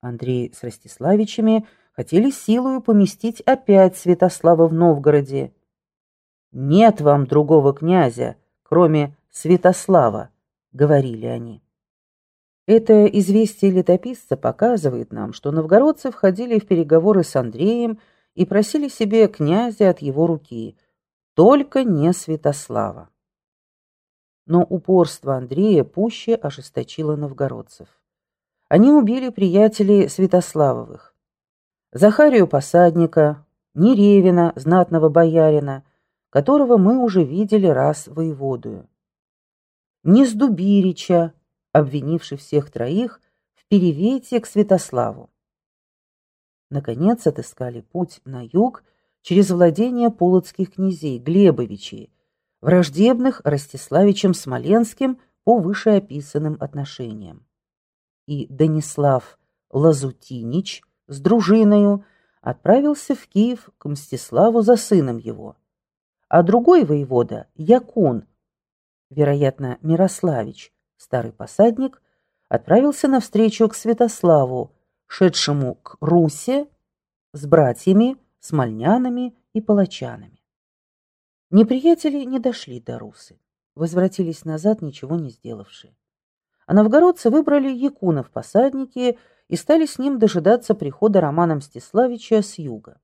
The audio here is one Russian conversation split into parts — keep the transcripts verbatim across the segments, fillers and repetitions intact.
Андрей с Ростиславичами хотели силою поместить опять Святослава в Новгороде. «Нет вам другого князя, кроме Святослава», — говорили они. Это известие летописца показывает нам, что новгородцы входили в переговоры с Андреем и просили себе князя от его руки, только не Святослава. Но упорство Андрея пуще ожесточило новгородцев. Они убили приятелей Святославовых: Захарию Посадника, Неревина, знатного боярина, которого мы уже видели раз воеводою, Нездубирича, обвинивший всех троих в перевете к Святославу. Наконец отыскали путь на юг через владения полоцких князей Глебовичей, враждебных Ростиславичем Смоленским по вышеописанным отношениям. И Данислав Лазутинич с дружиною отправился в Киев к Мстиславу за сыном его, а другой воевода, Якун, вероятно, Мирославич, старый посадник, отправился навстречу к Святославу, шедшему к Руси с братьями, смольнянами и палачанами. Неприятели не дошли до Русы, возвратились назад, ничего не сделавшие. А новгородцы выбрали Якуна в посадники и стали с ним дожидаться прихода Романа Мстиславича с юга.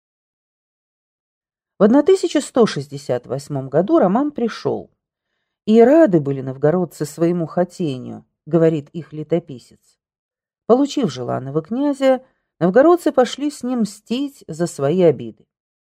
В тысяча сто шестьдесят восьмом году Роман пришел, и рады были новгородцы своему хотению, говорит их летописец. Получив желанного князя, новгородцы пошли с ним мстить за свои обиды.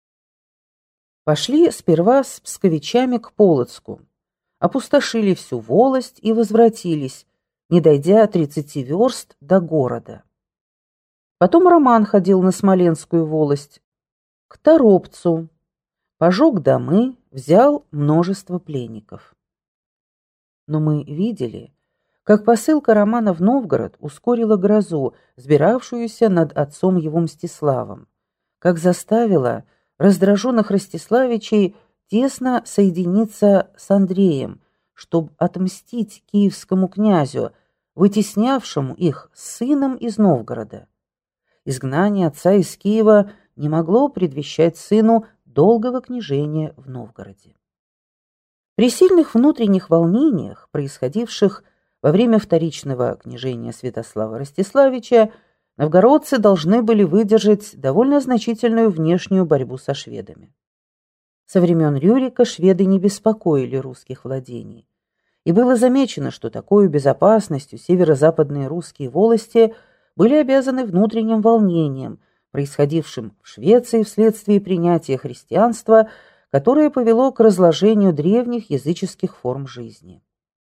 Пошли сперва с псковичами к Полоцку, опустошили всю волость и возвратились, не дойдя тридцати верст до города. Потом Роман ходил на Смоленскую волость, к Торопцу, пожег домы, взял множество пленников. Но мы видели, как посылка Романа в Новгород ускорила грозу, сбиравшуюся над отцом его Мстиславом, как заставила раздраженных Ростиславичей тесно соединиться с Андреем, чтобы отмстить киевскому князю, вытеснявшему их с сыном из Новгорода. Изгнание отца из Киева не могло предвещать сыну долгого княжения в Новгороде. При сильных внутренних волнениях, происходивших во время вторичного княжения Святослава Ростиславича, новгородцы должны были выдержать довольно значительную внешнюю борьбу со шведами. Со времен Рюрика шведы не беспокоили русских владений, и было замечено, что такой безопасностью северо-западные русские волости были обязаны внутренним волнением, происходившим в Швеции вследствие принятия христианства, которое повело к разложению древних языческих форм жизни.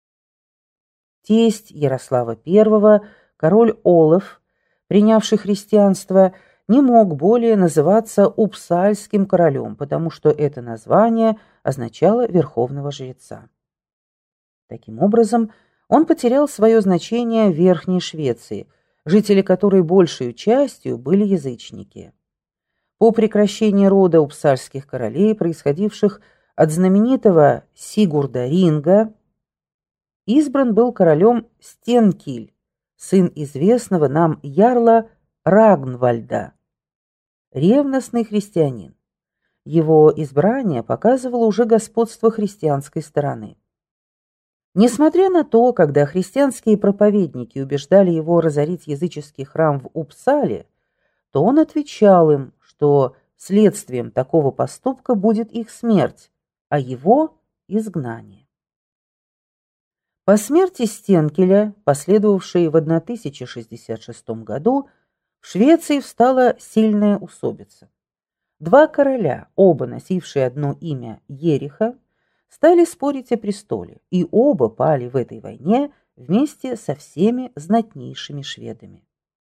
Тесть Ярослава I, король Олаф, принявший христианство, не мог более называться Упсальским королем, потому что это название означало верховного жреца. Таким образом, он потерял свое значение в Верхней Швеции, жители которой большей частью были язычники. По прекращении рода упсальских королей, происходивших от знаменитого Сигурда Ринга, избран был королем Стенкиль, сын известного нам ярла Рагнвальда, ревностный христианин. Его избрание показывало уже господство христианской стороны. Несмотря на то, когда христианские проповедники убеждали его разорить языческий храм в Упсале, то он отвечал им, что следствием такого поступка будет их смерть, а его – изгнание. По смерти Стенкеля, последовавшей в тысяча шестьдесят шестом году, в Швеции встала сильная усобица. Два короля, оба носившие одно имя Ериха, стали спорить о престоле, и оба пали в этой войне вместе со всеми знатнейшими шведами.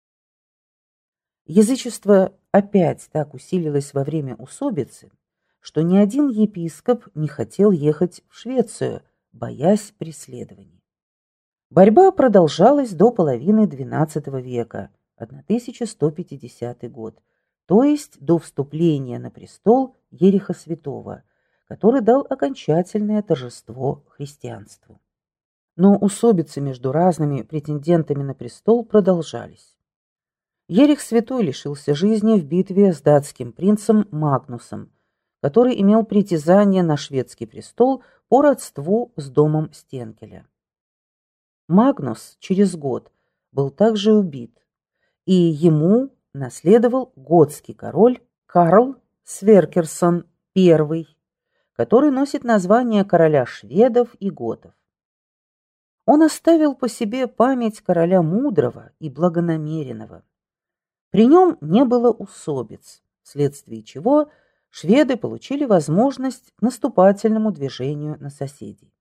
Язычество опять так усилилось во время усобицы, что ни один епископ не хотел ехать в Швецию, боясь преследований. Борьба продолжалась до половины двенадцатого века, тысяча сто пятидесятый год, то есть до вступления на престол Ериха Святого, который дал окончательное торжество христианству. Но усобицы между разными претендентами на престол продолжались. Ерих Святой лишился жизни в битве с датским принцем Магнусом, который имел притязание на шведский престол по родству с домом Стенкеля. Магнус через год был также убит, и ему наследовал готский король Карл Сверкерсон I, который носит название короля шведов и готов. Он оставил по себе память короля мудрого и благонамеренного. При нем не было усобиц, вследствие чего шведы получили возможность к наступательному движению на соседей.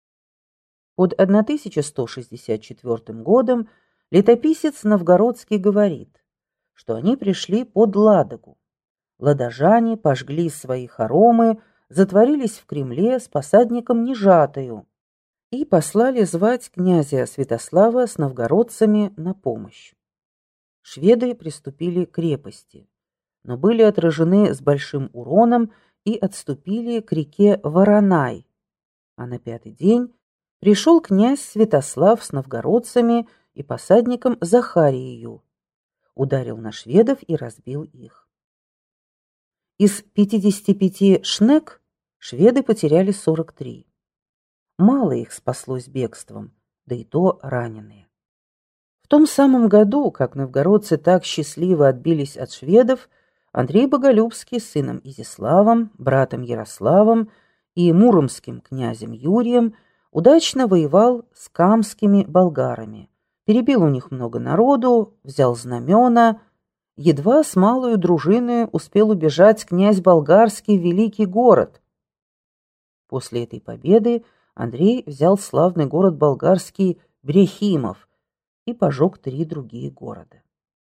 Под тысяча сто шестьдесят четвёртым годом летописец Новгородский говорит, что они пришли под Ладогу. Ладожане пожгли свои хоромы, затворились в Кремле с посадником Нежатою и послали звать князя Святослава с новгородцами на помощь. Шведы приступили к крепости, но были отражены с большим уроном и отступили к реке Воронай, а на пятый день пришел князь Святослав с новгородцами и посадником Захариею, ударил на шведов и разбил их. Из пятидесяти пяти шнек шведы потеряли сорок три. Мало их спаслось бегством, да и то раненые. В том самом году, как новгородцы так счастливо отбились от шведов, Андрей Боголюбский с сыном Изяславом, братом Ярославом и муромским князем Юрием удачно воевал с камскими болгарами, перебил у них много народу, взял знамена, едва с малою дружиной успел убежать князь болгарский в великий город. После этой победы Андрей взял славный город болгарский Брехимов и пожег три другие города.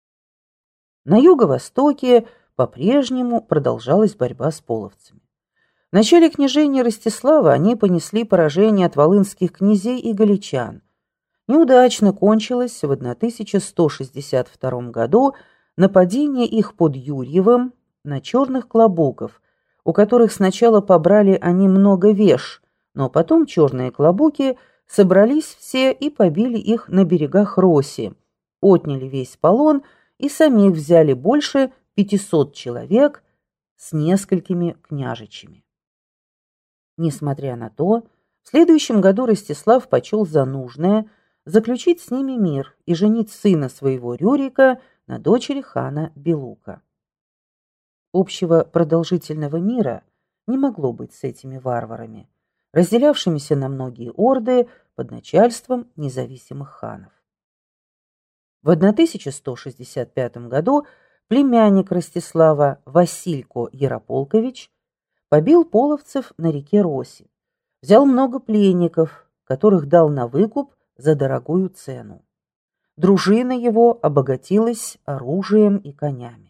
На юго-востоке по-прежнему продолжалась борьба с половцами. В начале княжения Ростислава они понесли поражение от волынских князей и галичан. Неудачно кончилось в тысяча сто шестьдесят втором году нападение их под Юрьевым на черных клобуков, у которых сначала побрали они много веш, но потом черные клобуки собрались все и побили их на берегах Роси, отняли весь полон и самих взяли больше пятисот человек с несколькими княжичами. Несмотря на то, в следующем году Ростислав почел за нужное заключить с ними мир и женить сына своего Рюрика на дочери хана Белука. Общего продолжительного мира не могло быть с этими варварами, разделявшимися на многие орды под начальством независимых ханов. В тысяча сто шестьдесят пятом году племянник Ростислава Василько Ярополкович побил половцев на реке Роси, взял много пленников, которых дал на выкуп за дорогую цену. Дружина его обогатилась оружием и конями.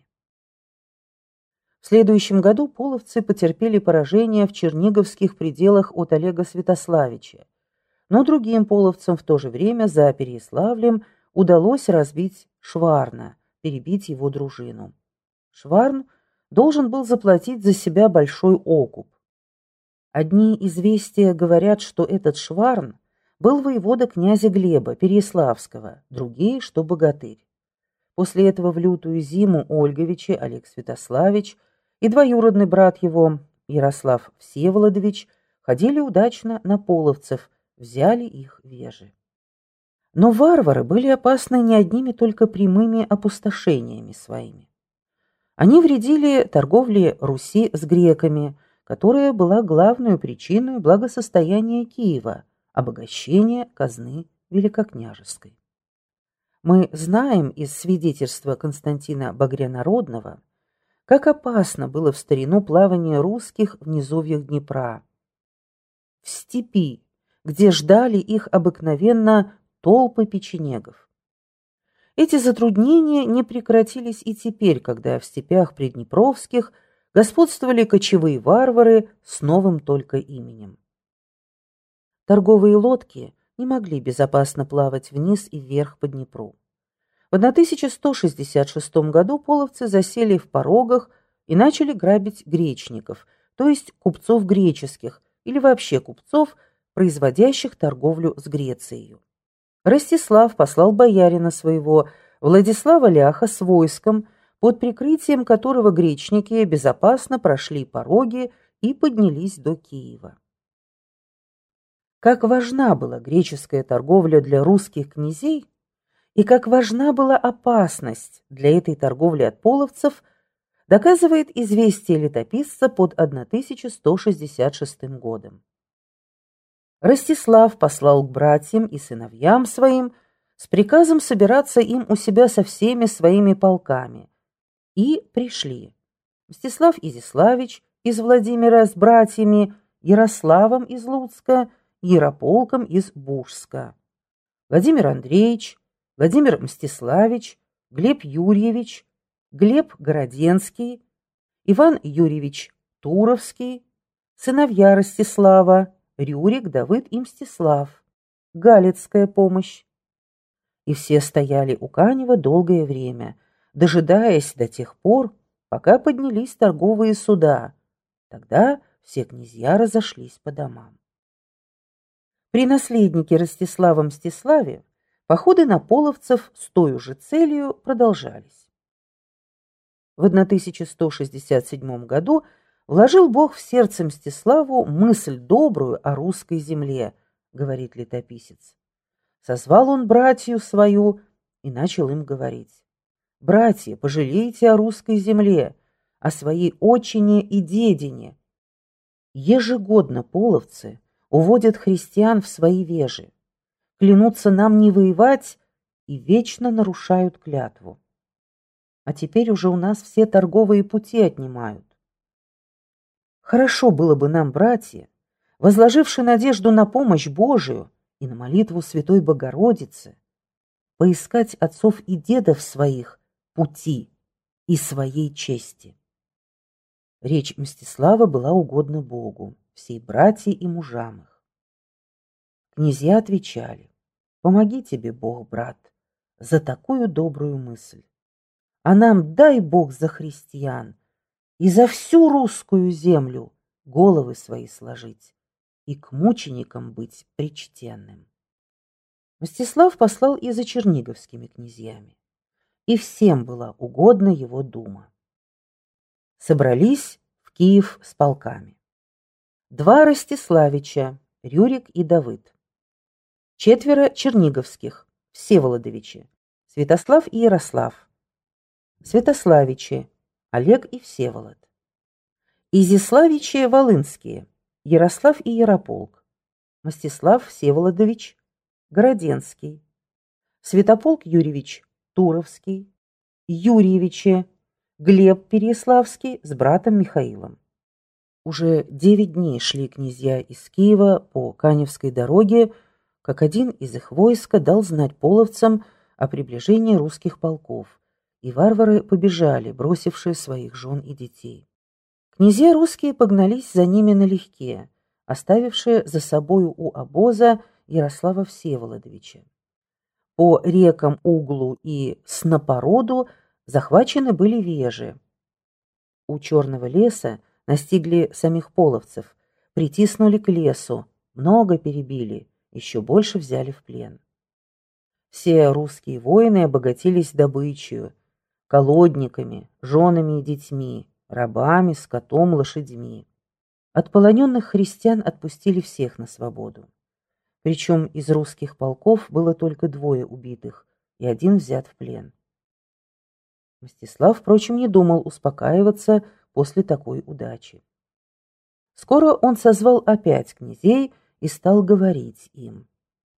В следующем году половцы потерпели поражение в черниговских пределах от Олега Святославича, но другим половцам в то же время за Переяславлем удалось разбить Шварна, перебить его дружину. Шварн должен был заплатить за себя большой окуп. Одни известия говорят, что этот Шварн был воевода князя Глеба Переяславского, другие, что богатырь. После этого в лютую зиму Ольговичи Олег Святославич и двоюродный брат его, Ярослав Всеволодович, ходили удачно на половцев, взяли их вежи. Но варвары были опасны не одними только прямыми опустошениями своими. Они вредили торговле Руси с греками, которая была главной причиной благосостояния Киева, обогащения казны великокняжеской. Мы знаем из свидетельства Константина Багрянародного, как опасно было в старину плавание русских в низовьях Днепра, в степи, где ждали их обыкновенно толпы печенегов. Эти затруднения не прекратились и теперь, когда в степях приднепровских господствовали кочевые варвары с новым только именем. Торговые лодки не могли безопасно плавать вниз и вверх по Днепру. В тысяча сто шестьдесят шестом году половцы засели в Порогах и начали грабить гречников, то есть купцов греческих или вообще купцов, производящих торговлю с Грецией. Ростислав послал боярина своего Владислава Ляха с войском, под прикрытием которого гречники безопасно прошли пороги и поднялись до Киева. Как важна была греческая торговля для русских князей, и как важна была опасность для этой торговли от половцев, доказывает известие летописца под тысяча сто шестьдесят шестым годом. Ростислав послал к братьям и сыновьям своим с приказом собираться им у себя со всеми своими полками. И пришли Мстислав Изяславич из Владимира с братьями, Ярославом из Луцка, Ярополком из Бужска, Владимир Андреевич, Владимир Мстиславич, Глеб Юрьевич, Глеб Городенский, Иван Юрьевич Туровский, сыновья Ростислава, Рюрик, Давыд и Мстислав, Галицкая помощь. И все стояли у Канева долгое время, дожидаясь до тех пор, пока поднялись торговые суда. Тогда все князья разошлись по домам. При наследнике Ростислава Мстиславе походы на половцев с той же целью продолжались. В тысяча сто шестьдесят седьмом году вложил Бог в сердце Мстиславу мысль добрую о русской земле, говорит летописец. Созвал он братью свою и начал им говорить: «Братья, пожалейте о русской земле, о своей отчине и дедине. Ежегодно половцы уводят христиан в свои вежи, клянутся нам не воевать и вечно нарушают клятву. А теперь уже у нас все торговые пути отнимают. Хорошо было бы нам, братья, возложивши надежду на помощь Божию и на молитву Святой Богородицы, поискать отцов и дедов своих пути и своей чести». Речь Мстислава была угодна Богу, всей братьи и мужам их. Князья отвечали: «Помоги тебе Бог, брат, за такую добрую мысль. А нам дай Бог за христиан и за всю русскую землю головы свои сложить и к мученикам быть причтенным». Мстислав послал и за черниговскими князьями, и всем была угодна его дума. Собрались в Киев с полками. Два Ростиславича, Рюрик и Давыд. Четверо черниговских, Всеволодовичи, Святослав и Ярослав. Святославичи, Олег и Всеволод. Изяславичи волынские, Ярослав и Ярополк. Мстислав Всеволодович, Городенский. Святополк Юрьевич Туровский. Юрьевичи, Глеб Переяславский с братом Михаилом. Уже девять дней шли князья из Киева по Каневской дороге, как один из их войска дал знать половцам о приближении русских полков, и варвары побежали, бросившие своих жен и детей. Князья русские погнались за ними налегке, оставившие за собою у обоза Ярослава Всеволодовича. По рекам Углу и Снопороду захвачены были вежи. У Черного леса настигли самих половцев, притиснули к лесу, много перебили, еще больше взяли в плен. Все русские воины обогатились добычей, колодниками, женами и детьми, рабами, скотом, лошадьми. От полоненных христиан отпустили всех на свободу. Причем из русских полков было только двое убитых и один взят в плен. Мстислав, впрочем, не думал успокаиваться после такой удачи. Скоро он созвал опять князей и стал говорить им: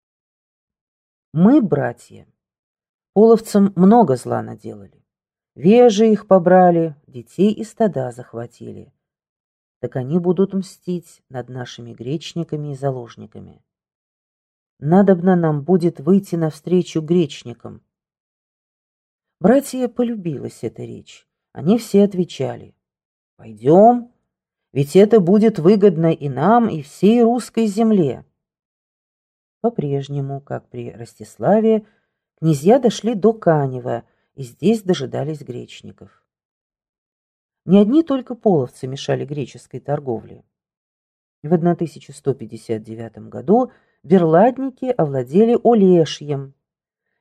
«Мы, братья, половцам много зла наделали. Вежи их побрали, детей и стада захватили. Так они будут мстить над нашими гречниками и заложниками. Надобно нам будет выйти навстречу гречникам». Братья полюбилась эта речь. Они все отвечали: «Пойдем, ведь это будет выгодно и нам, и всей русской земле». По-прежнему, как при Ростиславе, князья дошли до Канева и здесь дожидались гречников. Не одни только половцы мешали греческой торговле. В тысяча сто пятьдесят девятом году берладники овладели Олешьем.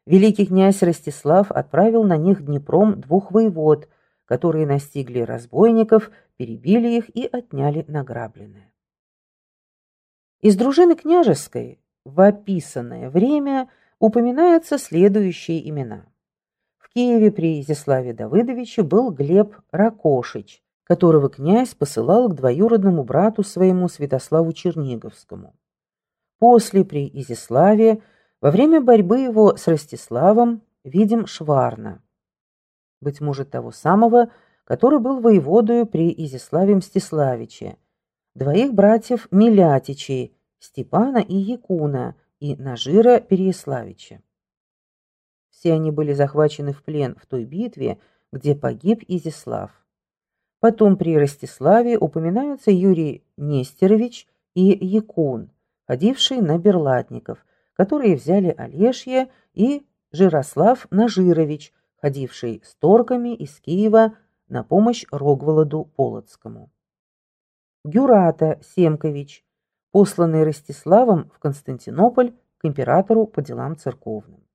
Великий князь Ростислав отправил на них Днепром двух воевод, которые настигли разбойников, перебили их и отняли награбленное. Из дружины княжеской в описанное время упоминаются следующие имена. В Киеве при Изяславе Давыдовиче был Глеб Ракошич, которого князь посылал к двоюродному брату своему Святославу Черниговскому. После при Изяславе, во время борьбы его с Ростиславом, видим Шварна, быть может того самого, который был воеводою при Изяславе Мстиславиче, двоих братьев Милятичей, Степана и Якуна, и Нажира Переяславича. Все они были захвачены в плен в той битве, где погиб Изяслав. Потом при Ростиславе упоминаются Юрий Нестерович и Якун, ходившие на Берлатников, которые взяли Олешье, и Жирослав Нажирович, ходивший с торгами из Киева на помощь Рогволоду Полоцкому. Гюрата Семкович, посланный Ростиславом в Константинополь к императору по делам церковным.